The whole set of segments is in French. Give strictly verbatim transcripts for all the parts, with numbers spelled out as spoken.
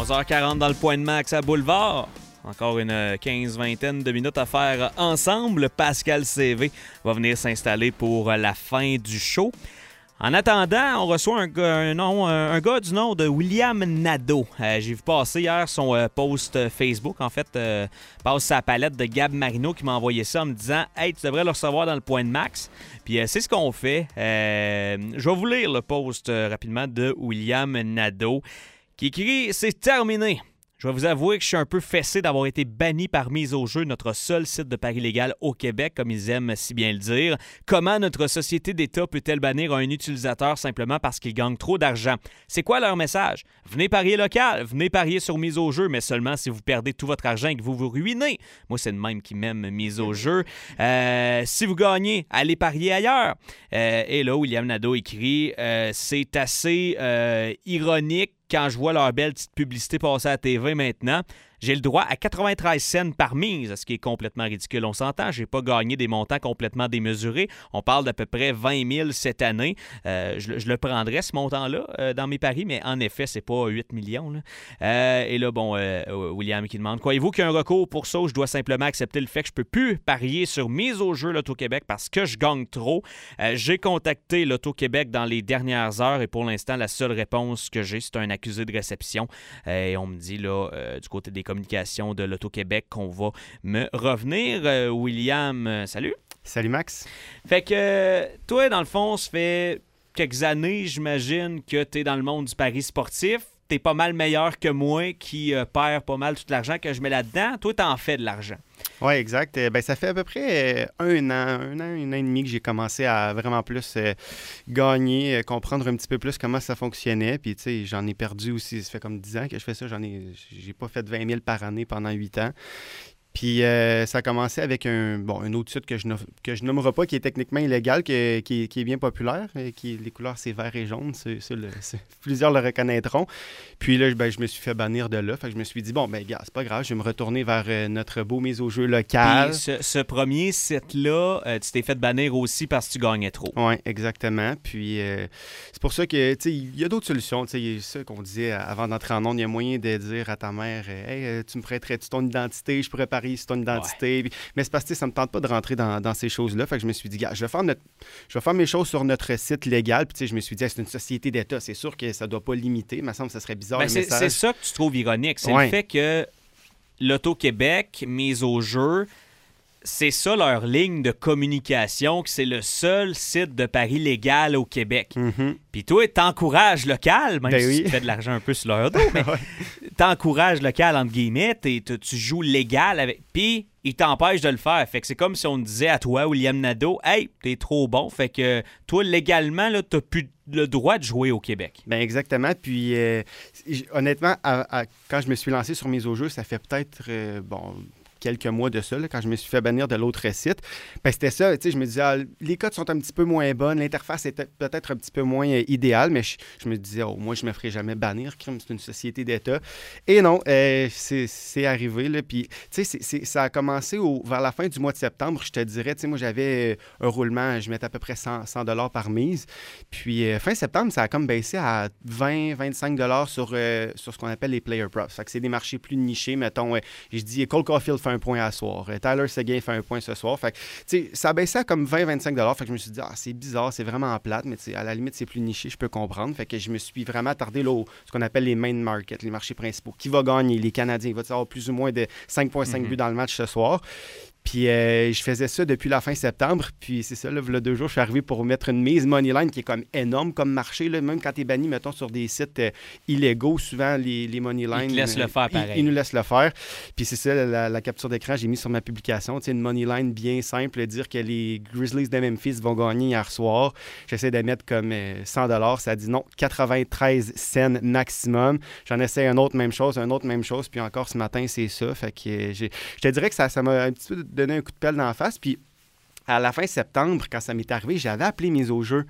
trois heures quarante dans le point de max à Boulevard. Encore une quinze-vingtaine de minutes à faire ensemble. Pascal C V va venir s'installer pour la fin du show. En attendant, on reçoit un gars, un nom, un gars du nom de William Nadeau. Euh, j'ai vu passer hier son euh, post Facebook. En fait, euh, passe sa palette de Gab Marino qui m'a envoyé ça en me disant « Hey, tu devrais le recevoir dans le point de max. » Puis euh, c'est ce qu'on fait. Euh, je vais vous lire le post euh, rapidement de William Nadeau qui écrit « C'est terminé. Je vais vous avouer que je suis un peu fessé d'avoir été banni par Mise au jeu, notre seul site de paris légal au Québec, comme ils aiment si bien le dire. Comment notre société d'État peut-elle bannir un utilisateur simplement parce qu'il gagne trop d'argent? C'est quoi leur message? Venez parier local, venez parier sur Mise au jeu, mais seulement si vous perdez tout votre argent et que vous vous ruinez. Moi, c'est le même qui m'aime Mise au jeu. Euh, si vous gagnez, allez parier ailleurs. Euh, et là, William Nadeau écrit euh, « C'est assez euh, ironique quand je vois leur belle petite publicité passer à la T V maintenant. J'ai le droit à quatre-vingt-treize cents par mise, ce qui est complètement ridicule. On s'entend, j'ai pas gagné des montants complètement démesurés. On parle d'à peu près vingt mille cette année. Euh, je, je le prendrais, ce montant-là, euh, dans mes paris, mais en effet, c'est pas huit millions. Là. Euh, et là, bon, euh, William qui demande, croyez-vous qu'il y a un recours pour ça ou je dois simplement accepter le fait que je peux plus parier sur Mise au jeu l'Auto-Québec parce que je gagne trop? Euh, j'ai contacté l'Auto-Québec dans les dernières heures et pour l'instant, la seule réponse que j'ai, c'est un accusé de réception. Euh, et on me dit, là, euh, du côté des communications de l'Auto-Québec qu'on va me revenir. Euh, William, euh, salut. Salut Max. Fait que euh, toi, dans le fond, ça fait quelques années, j'imagine, que tu es dans le monde du pari sportif. Tu es pas mal meilleur que moi qui euh, perd pas mal tout l'argent que je mets là-dedans. Toi, tu en fais de l'argent. Oui, exact. Ben, ça fait à peu près un an, un an, un an et demi que j'ai commencé à vraiment plus euh, gagner, euh, comprendre un petit peu plus comment ça fonctionnait. Puis, tu sais, j'en ai perdu aussi. Ça fait comme dix ans que je fais ça. J'en ai, j'ai pas fait vingt mille par année pendant huit ans. Puis euh, ça a commencé avec un, bon, un autre site que je, que je nommerai pas, qui est techniquement illégal, que, qui, est, qui est bien populaire. Qui, les couleurs, c'est vert et jaune. C'est, c'est le, c'est, plusieurs le reconnaîtront. Puis là, ben, je me suis fait bannir de là. Fait que je me suis dit, bon, ben gars, c'est pas grave, je vais me retourner vers euh, notre beau mise au jeu local. Puis ce, ce premier site-là, euh, tu t'es fait bannir aussi parce que tu gagnais trop. Oui, exactement. Puis euh, c'est pour ça que, tu sais, il y a d'autres solutions. Tu sais, il y a ça qu'on disait avant d'entrer en onde, il y a moyen de dire à ta mère, hey, tu me prêterais-tu ton identité? Je pourrais parier sur ton identité. Ouais. Mais c'est parce que ça ne me tente pas de rentrer dans, dans ces choses-là. Fait que je me suis dit, gars, je vais faire, notre, je vais faire mes choses sur notre site légal. Puis je me suis dit, hey, c'est une société d'État. C'est sûr que ça ne doit pas limiter. Il me semble que ça serait bizarre. Ben, le c'est, message. c'est ça que tu trouves ironique. C'est ouais. le fait que l'Auto-Québec, Mise au jeu, c'est ça leur ligne de communication, que c'est le seul site de paris légal au Québec. Mm-hmm. Puis toi, t'encourages local, même ben si oui. tu fais de l'argent un peu sur leur dos, mais ouais. t'encourages local, entre guillemets, tu joues légal avec... Puis ils t'empêchent de le faire. Fait que c'est comme si on disait à toi, William Nadeau, « Hey, t'es trop bon. » Fait que toi, légalement, là, t'as plus le droit de jouer au Québec. Bien, exactement. Puis, euh, honnêtement, à, à, quand je me suis lancé sur Mise au jeu, ça fait peut-être, euh, bon... quelques mois de ça, là, quand je me suis fait bannir de l'autre site, ben c'était ça, tu sais, je me disais, ah, les codes sont un petit peu moins bonnes, l'interface est peut-être un petit peu moins euh, idéale, mais je, je me disais, oh, moi, je me ferai jamais bannir, crime, c'est une société d'État. Et non, euh, c'est, c'est arrivé, là, puis, tu sais, c'est, c'est, ça a commencé au, vers la fin du mois de septembre, je te dirais, tu sais, moi, j'avais un roulement, je mettais à peu près cent dollars par mise, puis euh, fin septembre, ça a comme baissé à vingt à vingt-cinq dollars sur, euh, sur ce qu'on appelle les player props, fait que c'est des marchés plus nichés, mettons, euh, je dis, Cole Caulfield fait un point à soir. Tyler Seguin fait un point ce soir. Fait que, ça baissait à comme vingt à vingt-cinq dollars. Fait que je me suis dit, ah, c'est bizarre, c'est vraiment plate, mais à la limite, c'est plus niché, je peux comprendre. Fait que je me suis vraiment attardé là, au, ce qu'on appelle les main markets, les marchés principaux. Qui va gagner? Les Canadiens. Il va y avoir plus ou moins de cinq virgule cinq mm-hmm. buts dans le match ce soir. Puis euh, je faisais ça depuis la fin septembre. Puis c'est ça, là, il y a deux jours, je suis arrivé pour mettre une mise Moneyline qui est comme énorme comme marché. Là. Même quand tu es banni, mettons, sur des sites euh, illégaux, souvent les, les Moneyline... Ils te laissent euh, le faire pareil. Ils, ils nous laissent le faire. Puis c'est ça, la, la capture d'écran, j'ai mis sur ma publication. Tu sais, une Moneyline bien simple, dire que les Grizzlies de Memphis vont gagner hier soir. J'essaie de mettre comme euh, cent dollars. Ça dit non, quatre-vingt-treize cents maximum. J'en essaie un autre même chose, un autre même chose. Puis encore ce matin, c'est ça. Fait que euh, j'ai, je te dirais que ça, ça m'a un petit peu donné un coup de pelle dans la face. Puis à la fin septembre, quand ça m'est arrivé, j'avais appelé Mise au jeu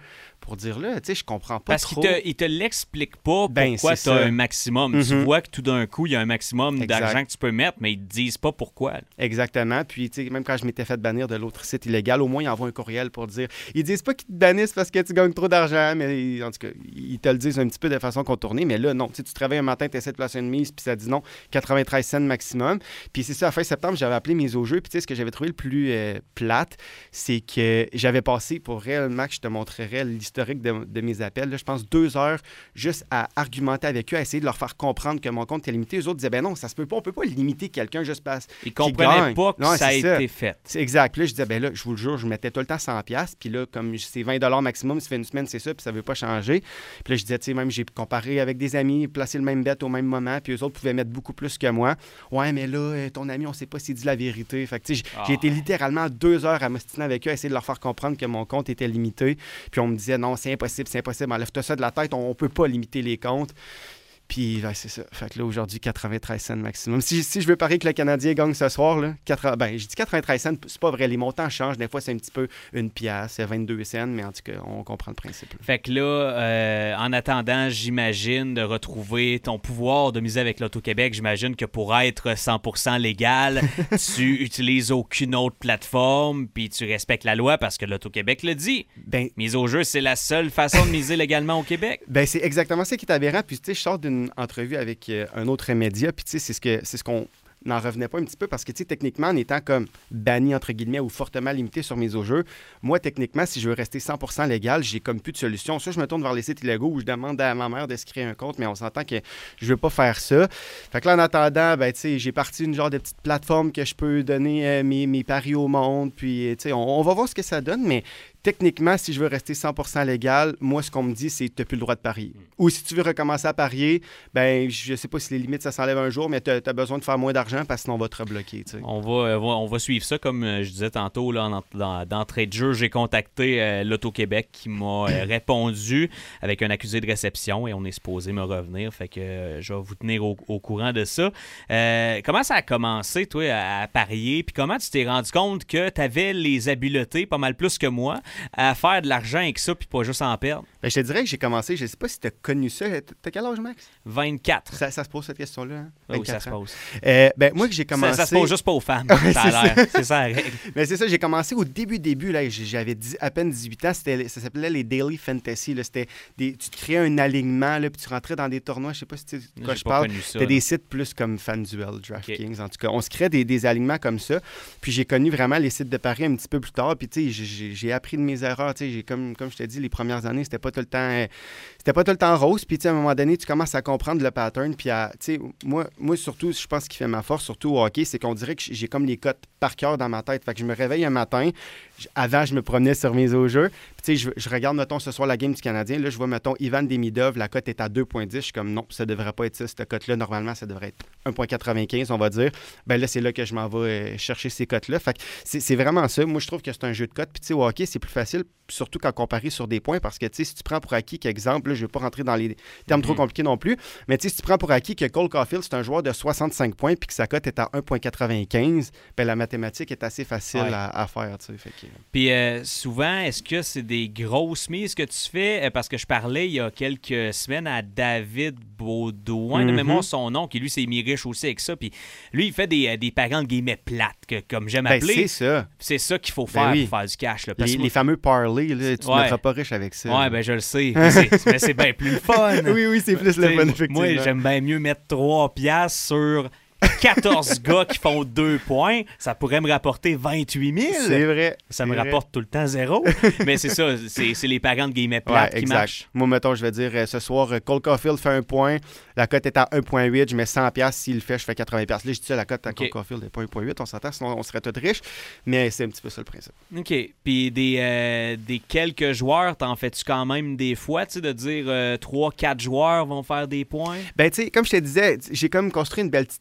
pour dire là? Tu sais, je comprends pas Parce trop. qu'il te, il te l'explique pas Ben, pourquoi c'est tu as ça. un maximum. Mm-hmm. Tu vois que tout d'un coup, il y a un maximum Exact. d'argent que tu peux mettre, mais ils te disent pas pourquoi. Là. Exactement. Puis, tu sais, même quand je m'étais fait bannir de l'autre site illégal, au moins, ils envoient un courriel pour dire... Ils disent pas qu'ils te bannissent parce que tu gagnes trop d'argent, mais en tout cas, ils te le disent un petit peu de façon contournée. Mais là, non. Tu sais, tu travailles un matin, tu essaies de placer une mise, puis ça dit non, quatre-vingt-treize cents maximum. Puis c'est ça, à fin septembre, j'avais appelé mise au jeu. Puis tu sais, ce que j'avais trouvé le plus euh, plate, c'est que j'avais passé, pour réel Max, je te montrerai l'historique de, de mes appels, là, je pense deux heures juste à argumenter avec eux, à essayer de leur faire comprendre que mon compte était limité. Eux autres disaient, ben non, ça se peut pas, on peut pas limiter quelqu'un juste parce Ils comprenaient pas que non, ça a été ça. fait. C'est exact. Puis là, je disais, ben là, je vous le jure, je mettais tout le temps cent dollars. Puis là, comme c'est vingt dollars maximum, ça fait une semaine, c'est ça, puis ça veut pas changer. Puis là, je disais, tu sais, même j'ai comparé avec des amis, placé le même bet au même moment, puis eux autres pouvaient mettre beaucoup plus que moi. Ouais, mais là, ton ami, on sait pas s'il dit la vérité. Fait que, tu sais, j'ai, Ah. j'ai été littéralement deux heures à m'ostiner avec eux, à essayer de leur faire comprendre que mon compte était limité. Puis on me disait, non, c'est impossible, c'est impossible, enlève-toi ça de la tête, on, on peut pas limiter les comptes. Puis, ben, c'est ça. Fait que là, aujourd'hui, quatre-vingt-treize cents maximum. Si, si je veux parier que le Canadien gagne ce soir, là, quatre, ben, je dis quatre-vingt-treize cents, c'est pas vrai. Les montants changent. Des fois, c'est un petit peu une pièce, c'est vingt-deux cents, mais en tout cas, on comprend le principe. Là. Fait que là, euh, en attendant, j'imagine, de retrouver ton pouvoir de miser avec l'Auto-Québec, j'imagine que pour être cent pour cent légal, tu utilises aucune autre plateforme, puis tu respectes la loi parce que l'Auto-Québec le dit. Ben, mise au jeu, c'est la seule façon de miser légalement au Québec. Ben, c'est exactement ça qui est aberrant. Puis, tu sais, je sors d'une entrevue avec euh, un autre média, puis, tu sais, c'est ce que c'est ce qu'on n'en revenait pas un petit peu parce que, tu sais, techniquement, en étant comme banni, entre guillemets, ou fortement limité sur mise au jeu, moi, techniquement, si je veux rester cent pour cent légal, j'ai comme plus de solution. Soit je me tourne vers les sites illégaux où je demande à ma mère de se créer un compte, mais on s'entend que je veux pas faire ça. Fait que là, en attendant, ben, tu sais, j'ai parti une genre de petite plateforme que je peux donner euh, mes, mes paris au monde, puis, tu sais, on, on va voir ce que ça donne, mais techniquement, si je veux rester cent pour cent légal, moi, ce qu'on me dit, c'est que tu n'as plus le droit de parier. Mm. Ou si tu veux recommencer à parier, ben je sais pas si les limites, ça s'enlève un jour, mais tu as besoin de faire moins d'argent parce que sinon, on va te rebloquer. On va, on va suivre ça. Comme je disais tantôt, là, en, dans, d'entrée de jeu, j'ai contacté euh, l'Auto-Québec qui m'a euh, répondu avec un accusé de réception et on est supposé me revenir. Fait que euh, je vais vous tenir au, au courant de ça. Euh, comment ça a commencé, toi, à, à parier? Puis comment tu t'es rendu compte que tu avais les habiletés, pas mal plus que moi, à faire de l'argent avec ça puis pas juste en perdre? Ben, je te dirais que j'ai commencé, je sais pas si tu as connu ça. T'as quel âge, Max? vingt-quatre. Ça, ça se pose cette question-là, hein? Oui, ça se pose. Euh, ben, moi, que j'ai commencé... Ça, ça se pose juste pas aux femmes, ouais, ça a l'air. Ça. C'est ça la règle. Mais c'est ça, j'ai commencé au début, début, là, j'avais dix, à peine dix-huit ans, c'était, ça s'appelait les Daily Fantasy, là, c'était des, tu te créais un alignement, là, puis tu rentrais dans des tournois, je sais pas si tu sais de quoi j'ai je pas parle, connu ça, c'était là. des sites plus comme FanDuel, DraftKings, Okay. En tout cas, on se créait des, des alignements comme ça, puis j'ai connu vraiment les sites de paris un petit peu plus tard, puis tu sais, j'ai, j'ai appris de mes erreurs, tu sais, j'ai comme, comme je t'ai dit, les premières années, c'était pas tout le temps, euh, c'était pas tout le temps rose, puis tu sais, à un moment donné, tu commences à comprendre le pattern, puis à, tu sais, moi, moi surtout, je pense qu'il fait ma force, surtout au hockey, c'est qu'on dirait que j'ai comme les cotes par cœur dans ma tête, fait que je me réveille un matin, avant, je me promenais sur mes au jeu. Puis, tu sais, je, je regarde, mettons, ce soir, la game du Canadien. Là, je vois, mettons, Ivan Demidov, la cote est à deux virgule dix. Je suis comme, non, ça devrait pas être ça, cette cote-là. Normalement, ça devrait être un virgule quatre-vingt-quinze, on va dire. Ben là, c'est là que je m'en vais euh, chercher ces cotes-là. Fait que c'est, c'est vraiment ça. Moi, je trouve que c'est un jeu de cotes. Puis, tu sais, au hockey, c'est plus facile, surtout quand on parie sur des points, parce que, tu sais, si tu prends pour acquis qu'exemple, là, je ne vais pas rentrer dans les termes mm-hmm. trop compliqués non plus, mais tu sais, si tu prends pour acquis que Cole Caulfield, c'est un joueur de soixante-cinq points, puis que sa cote est à un virgule quatre-vingt-quinze, ben la mathématique est assez facile ouais. à, à faire, tu sais. Fait que... Puis, euh, souvent, est-ce que c'est des grosses mises que tu fais? Parce que je parlais il y a quelques semaines à David Baudouin, mm-hmm. de mémoire son nom, qui lui s'est mis riche aussi avec ça. Puis lui, il fait des, des parents de guillemets plates, que, comme j'aime ben, appeler. C'est ça. C'est ça qu'il faut faire ben oui. pour faire du cash. Là, les, que... les fameux parlay, là, tu ne ouais. mettras pas riche avec ça. Ouais, là. ben je le sais. Mais c'est, mais c'est bien plus le fun. Oui, oui, c'est plus le fun, effectivement. Moi, j'aime bien mieux mettre trois piastres sur quatorze gars qui font deux points, ça pourrait me rapporter vingt-huit mille. C'est vrai. Ça c'est me vrai. rapporte tout le temps zéro. Mais c'est ça, c'est, c'est les parents de guillemets plates ouais, qui marchent. Moi, mettons, je vais dire, euh, ce soir, euh, Cole Caulfield fait un point, la cote est à un virgule huit, je mets cent piastres, s'il le fait, je fais quatre-vingts piastres. Là, je dis ça, la cote à okay. Cole Caulfield n'est pas un virgule huit, on s'entend, sinon on serait tous riches, mais c'est un petit peu ça le principe. OK. Puis des, euh, des quelques joueurs, t'en fais-tu quand même des fois, tu sais, de dire euh, trois quatre joueurs vont faire des points? Ben, tu sais, comme je te disais, j'ai comme construit une belle petite euh, communauté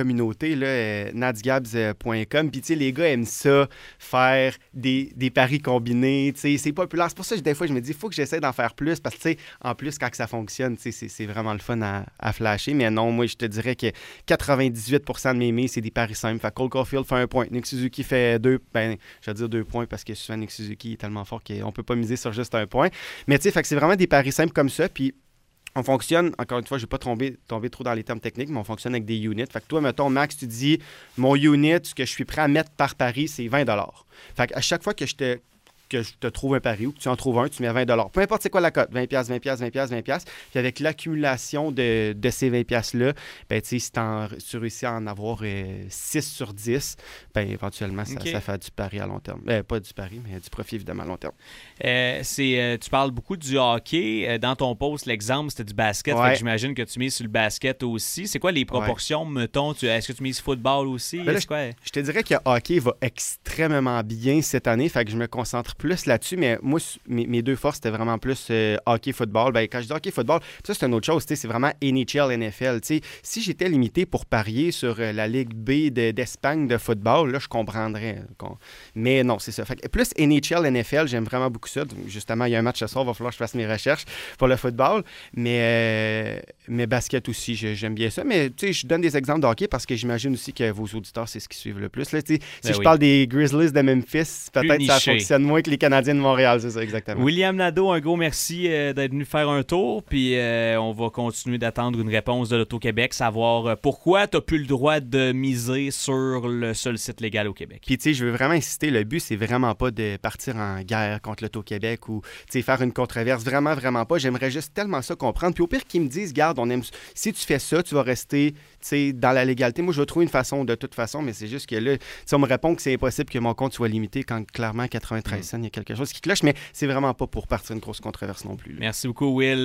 communauté, là, euh, nadsgabs point com. Puis, tu sais, les gars aiment ça, faire des, des paris combinés. Tu sais, c'est populaire. C'est pour ça que des fois, je me dis, il faut que j'essaie d'en faire plus. Parce que, tu sais, en plus, quand ça fonctionne, tu sais, c'est, c'est vraiment le fun à, à flasher. Mais non, moi, je te dirais que quatre-vingt-dix-huit pour cent de mes mails, c'est des paris simples. Fait que Cole Caulfield fait un point. Nick Suzuki fait deux. Ben, je vais dire deux points parce que souvent, Nick Suzuki est tellement fort qu'on peut pas miser sur juste un point. Mais, tu sais, fait que c'est vraiment des paris simples comme ça. Puis, on fonctionne, encore une fois, je ne vais pas tomber, tomber trop dans les termes techniques, mais on fonctionne avec des units. Fait que toi, mettons, Max, tu dis, mon unit, ce que je suis prêt à mettre par pari, c'est vingt dollars. Fait qu'à chaque fois que je te, que je te trouve un pari ou que tu en trouves un, tu mets vingt dollars. Peu importe c'est quoi la cote, vingt dollars, vingt dollars, vingt dollars, vingt dollars. Puis avec l'accumulation de, de ces vingt dollars-là, ben, tu sais, si t'en, tu réussis à en avoir euh, six sur dix, ben, éventuellement, ça, okay. ça fait du pari à long terme. Euh, pas du pari, mais du profit, évidemment, à long terme. Euh, c'est, euh, tu parles beaucoup du hockey. Euh, dans ton post, l'exemple, c'était du basket. Ouais. Fait que j'imagine que tu mises sur le basket aussi. C'est quoi les proportions, ouais. mettons? Tu, est-ce que tu mises football aussi? Ben là, c'est quoi? Je, je te dirais que le hockey va extrêmement bien cette année, fait que je me concentre plus là-dessus, mais moi, mes, mes deux forces, c'était vraiment plus euh, hockey-football. Ben, quand je dis hockey-football, ça, c'est une autre chose. C'est vraiment N H L, N F L. T'sais, si j'étais limité pour parier sur euh, la Ligue B de, d'Espagne de football, là, je comprendrais. Mais non, c'est ça. Fait que plus N H L, N F L, j'aime vraiment beaucoup ça. Donc, justement, il y a un match ce soir, il va falloir que je fasse mes recherches pour le football. Mais, euh, mais basket aussi, j'aime bien ça. Mais je donne des exemples de hockey parce que j'imagine aussi que vos auditeurs, c'est ce qu'ils suivent le plus. Là, si ben je oui. parle des Grizzlies de Memphis, peut-être que ça fonctionne moins que les Canadiens de Montréal, c'est ça, exactement. William Nadeau, un gros merci euh, d'être venu faire un tour. Puis euh, on va continuer d'attendre une réponse de l'Auto-Québec, savoir euh, pourquoi tu n'as plus le droit de miser sur le seul site légal au Québec. Puis, tu sais, je veux vraiment insister, le but, c'est vraiment pas de partir en guerre contre l'Auto-Québec ou, tu sais, faire une controverse. Vraiment, vraiment pas. J'aimerais juste tellement ça comprendre. Puis, au pire, qu'ils me disent, garde, on aime... si tu fais ça, tu vas rester, tu sais, dans la légalité. Moi, je vais trouver une façon de toute façon, mais c'est juste que là, tu sais, on me répond que c'est impossible que mon compte soit limité quand clairement quatre-vingt-treize cents, il y a quelque chose qui cloche, mais c'est vraiment pas pour partir une grosse controverse non plus. Là. Merci beaucoup, Will.